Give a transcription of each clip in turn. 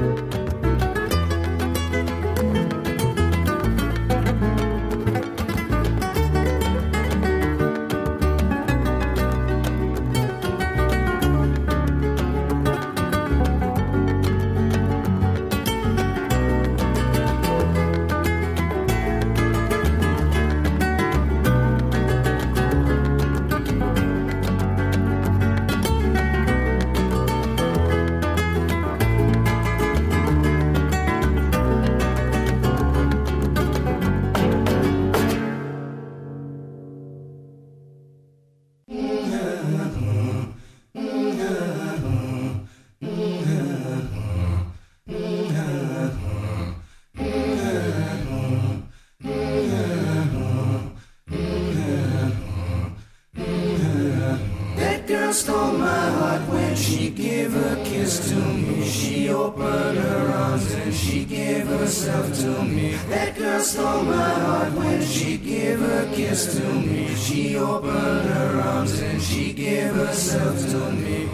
Stole my heart when she gave a kiss to me. She opened her arms and she gave herself to me. That girl stole my heart when she gave a kiss to me. She opened her arms and she gave herself to me.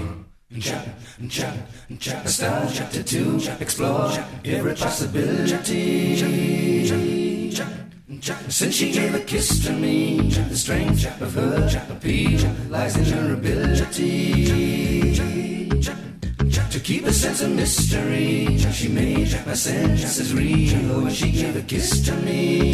Start chapter 2, explore every possibility. Since she gave a kiss to me, the strength of her appeal lies in her ability to keep a sense of mystery. She made my senses real when she gave a kiss to me.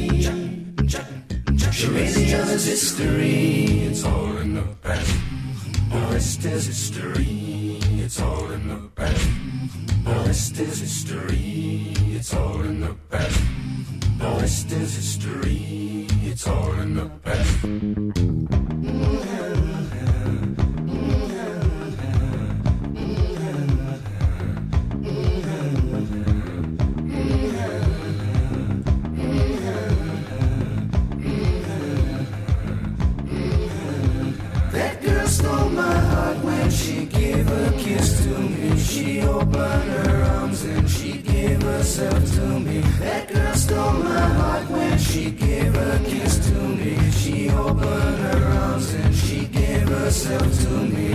She made the others history. It's all in the past. The rest is history. It's all in the past. The rest is history. It's all in the past. The rest is history. It's all in the past. That girl stole my heart when she gave a kiss to me. She opened her arms and she gave herself to me. That girl stole my heart when she gave a kiss to me. She opened her arms and she gave herself to me.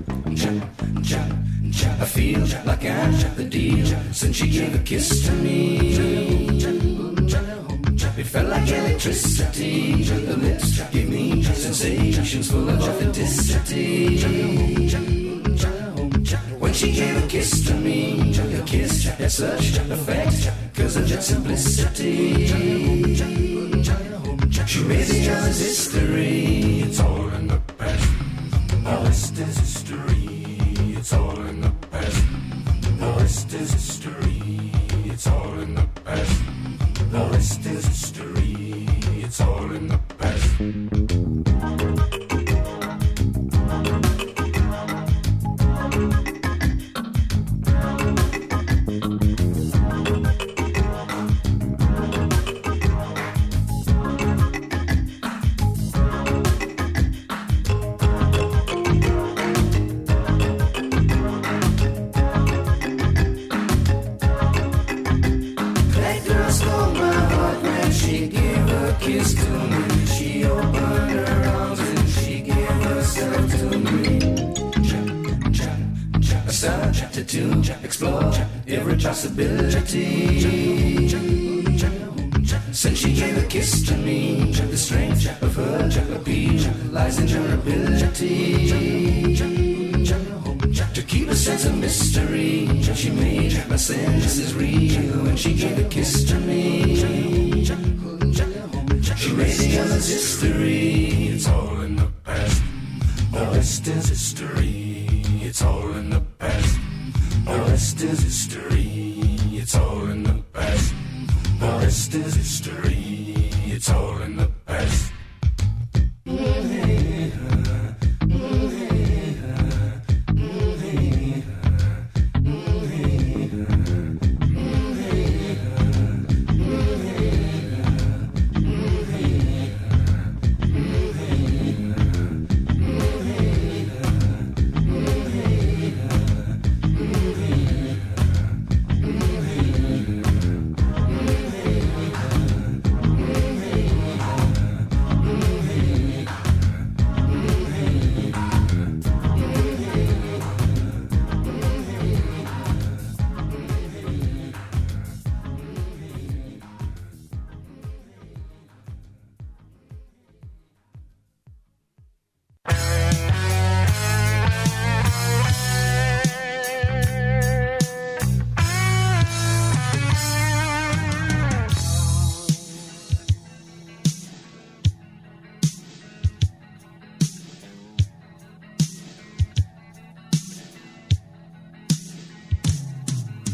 I feel like I'm the deal since she gave a kiss to me. It felt like electricity. The lips gave me sensations full of authenticity. When she gave a kiss to me, a kiss had such effect because of its simplicity. She made the others history. It's all in the past. The rest is history. It's all in the past. The rest is history. It's all in the past. The rest is history. It's all in the past. Kiss to me, she opened her arms and she gave herself to me. Start chapter 2, explore every possibility. Since she gave a kiss to me, the strength of her appeal lies in her ability to keep a sense of mystery. She made my senses real when she gave a kiss to me. She made the others history. It's all in the past. The rest is history. It's all in the past. The rest is history. It's all in the past. The rest is history. It's all in the past.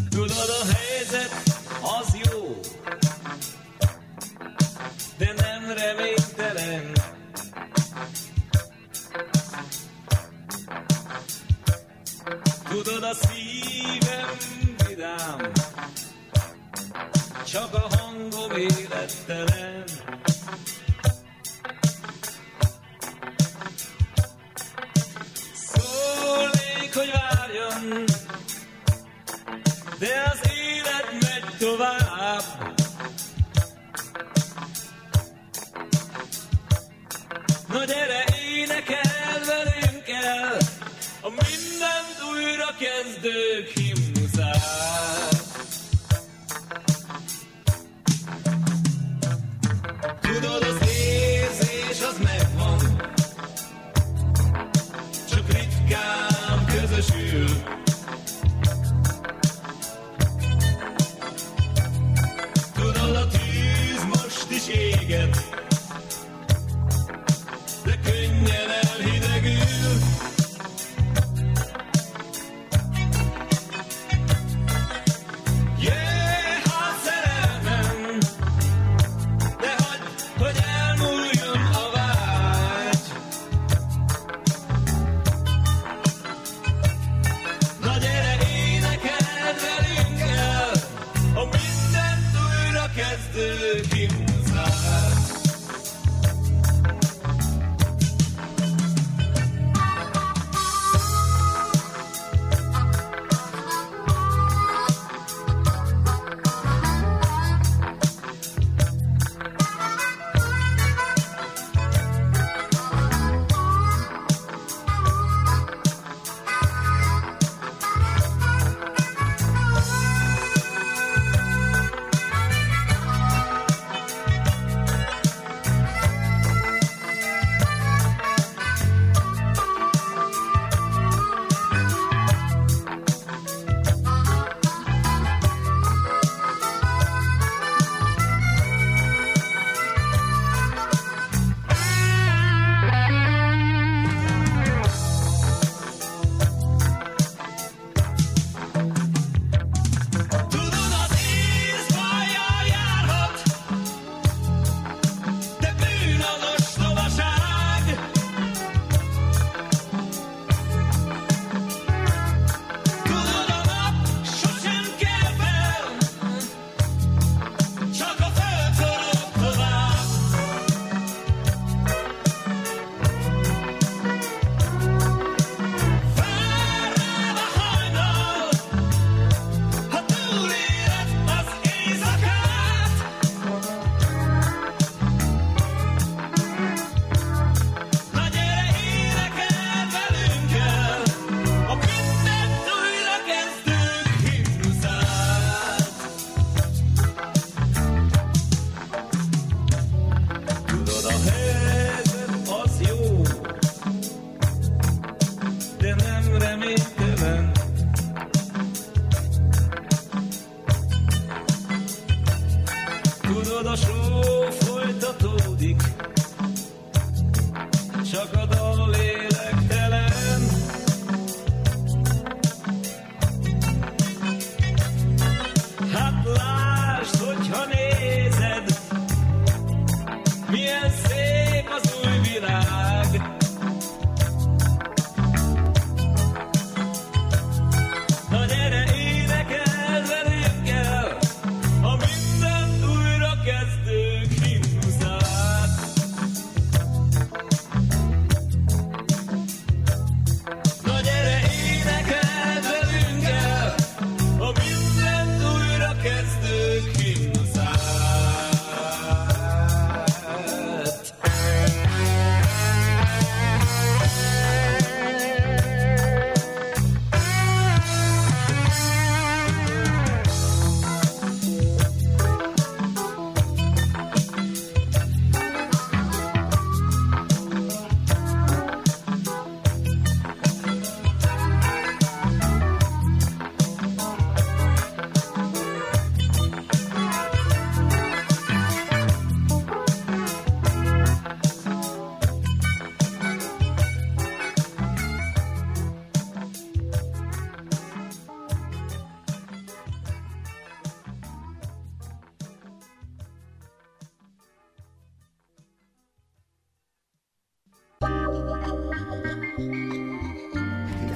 Tudod, a helyzet az jó, de nem reménytelen. Tudod, a szívem vidám, csak a hangom élettelen. Szólnék, hogy várjon, de az élet megy tovább. Na gyere, énekel velünk el a mindent újra kezdők himnuszát. Tudod, az érzés az megvan, csak ritkán közösül. Tudod, a tűz most is éget, de könnyen elhidegül.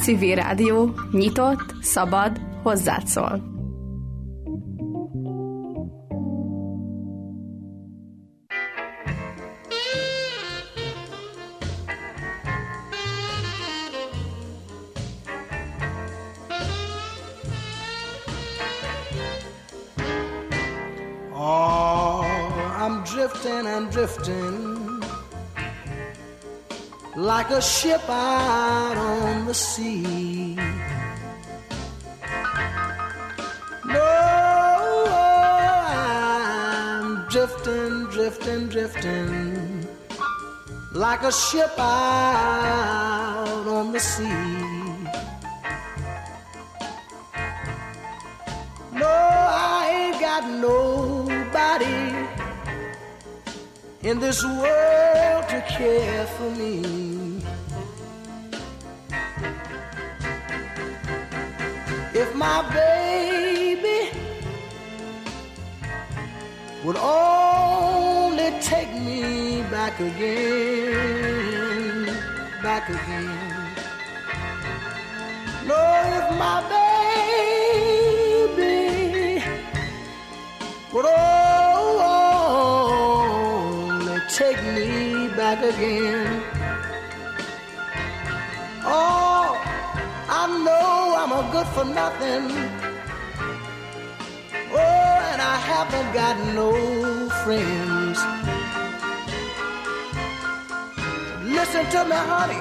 Civil Rádió, nyitott, szabad, hozzád szól. I'm drifting like a ship out on the sea. No, I'm drifting, drifting, drifting like a ship out on the sea. No, I ain't got nobody in this world to care for me. If my baby would only take me back again, back again. No, if my baby would take me back again. Oh, I know I'm a good for nothing. Oh, and I haven't got no friends. Listen to me, honey.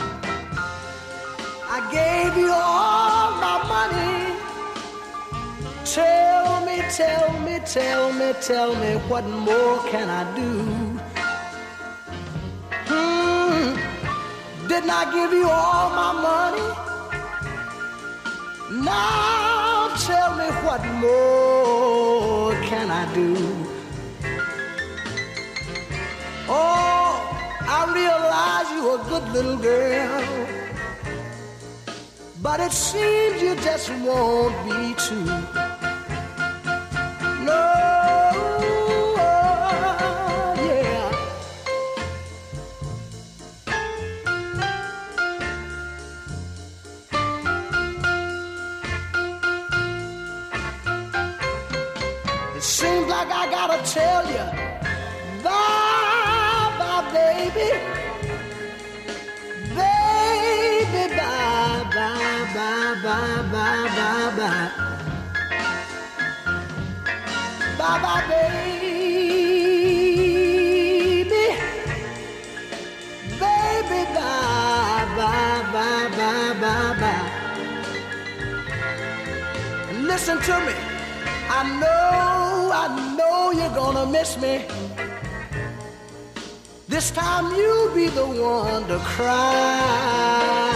I gave you all my money. Tell me, tell me, tell me, tell me, what more can I do? Didn't I give you all my money? Now tell me, what more can I do? Oh, I realize you're a good little girl, but it seems you just won't be true. No. Seems like I gotta tell you, bye, bye, baby. Baby, bye, bye, bye, bye, bye, bye, bye. Bye, bye, baby. Baby, bye, bye, bye, bye, bye, bye. Listen to me. I know you're gonna miss me. This time you'll be the one to cry.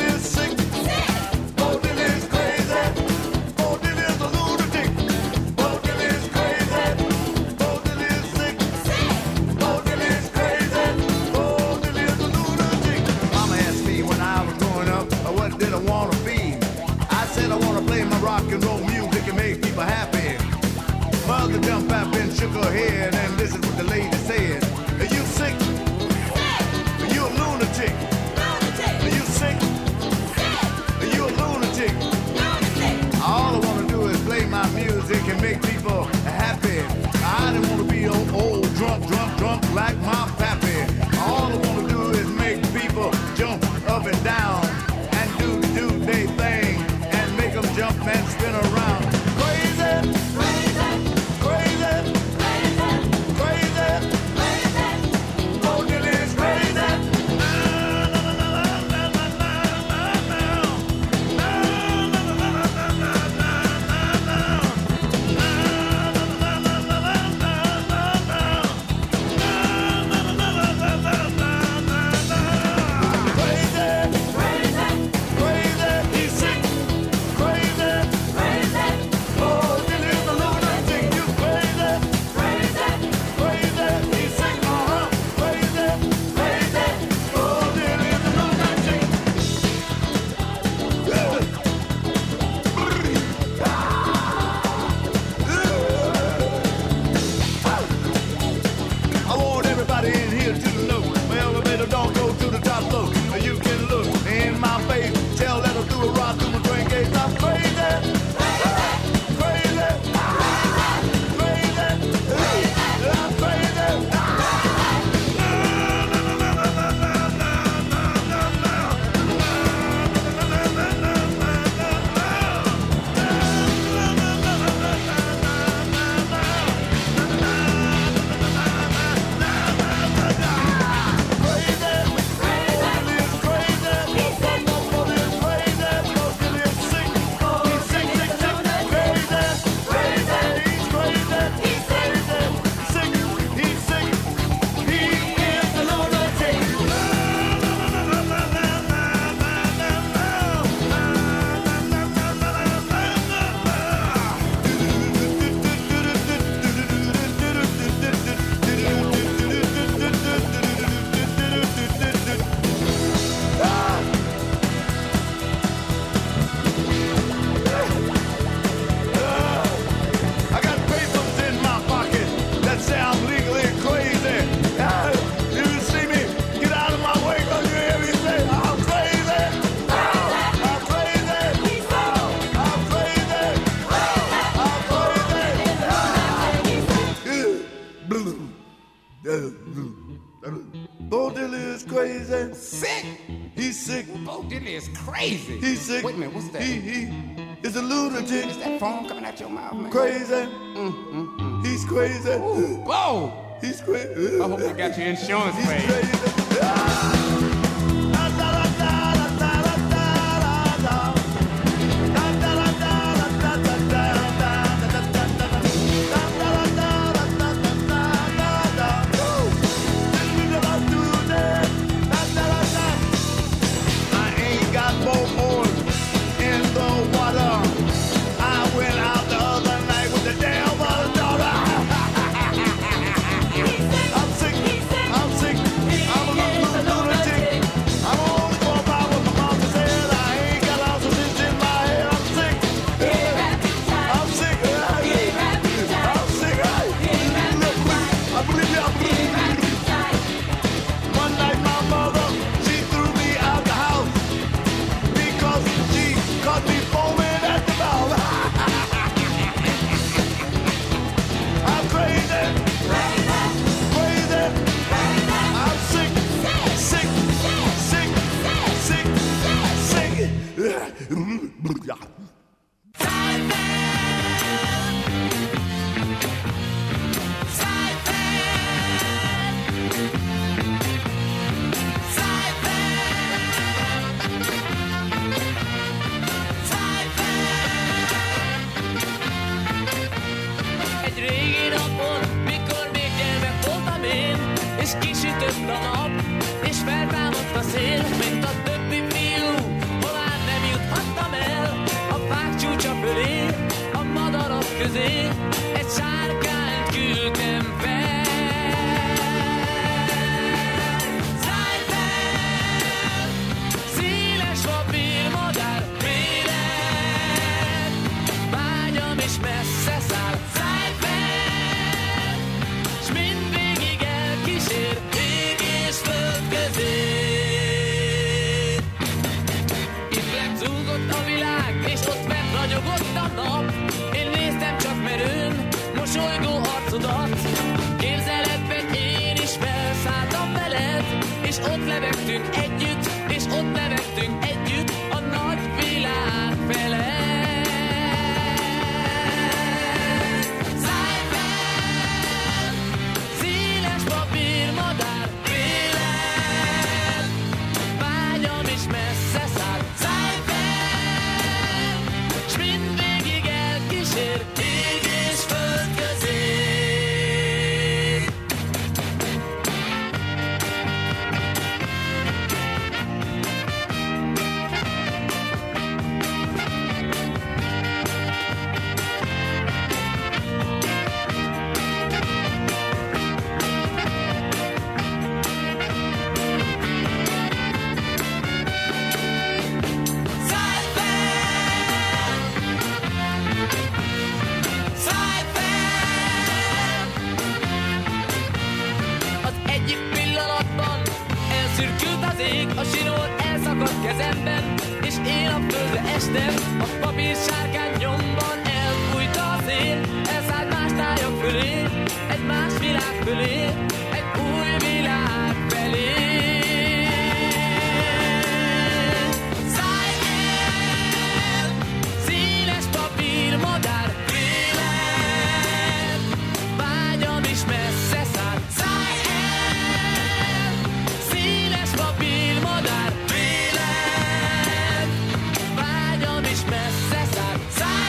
But Bo Diddley is crazy. Sick? He's sick. Bo Diddley is crazy. He's sick. Wait a minute, what's that? He is a lunatic. Is that foam coming out your mouth, man? Crazy. He's crazy. Ooh, Bo! He's crazy. I hope you got your insurance He's paid. crazy.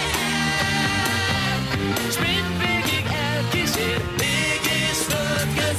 S mindvégig elkísér, égés föld közé.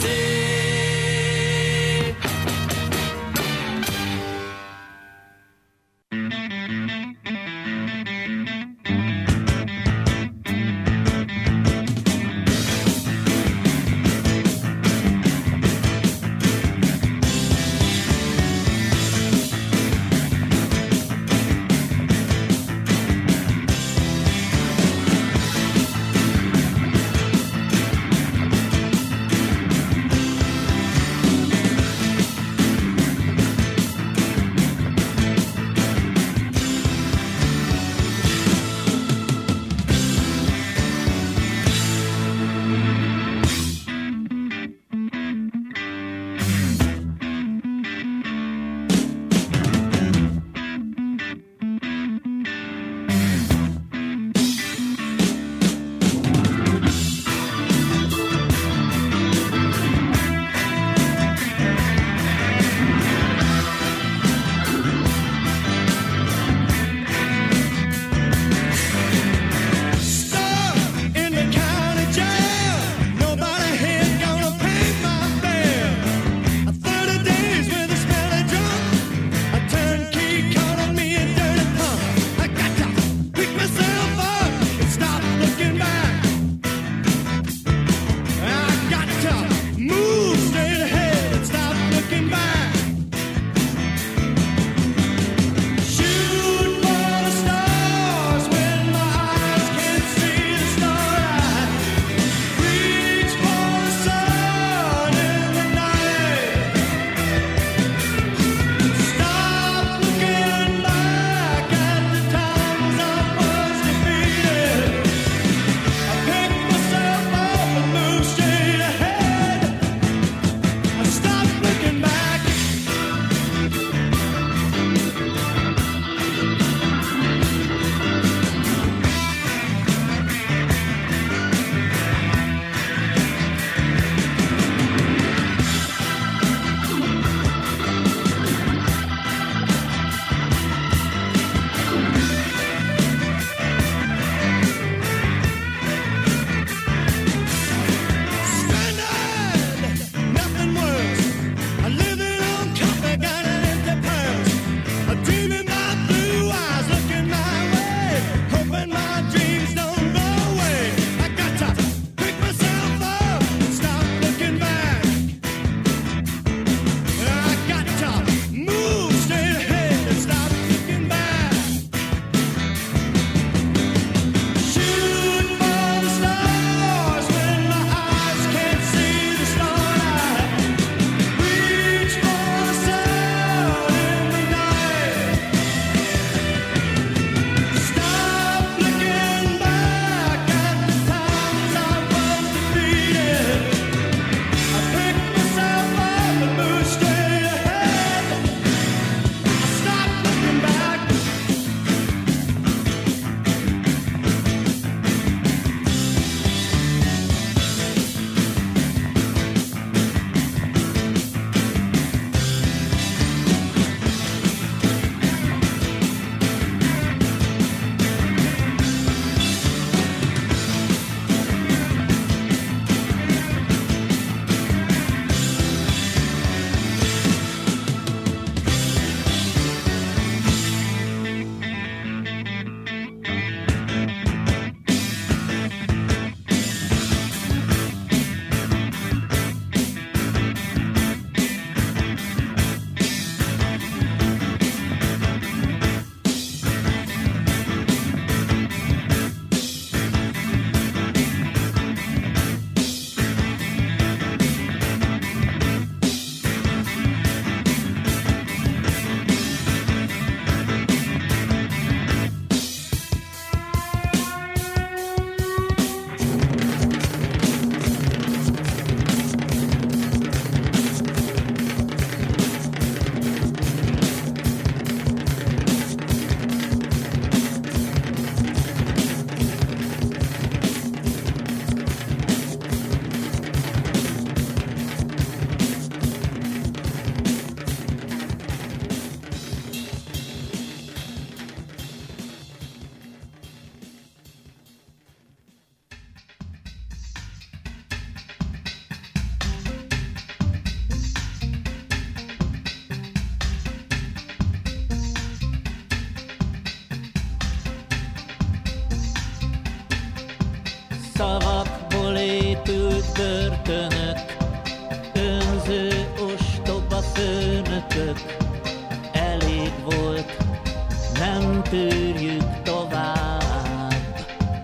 Szavakból épült börtönök, önző ostoba főnökök. Elég volt, nem tűrjük tovább.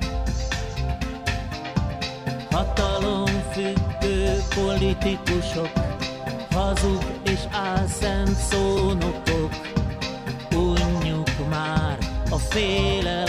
Hatalomfüggő politikusok, hazug és álszent szónokok. Unjuk már a félelem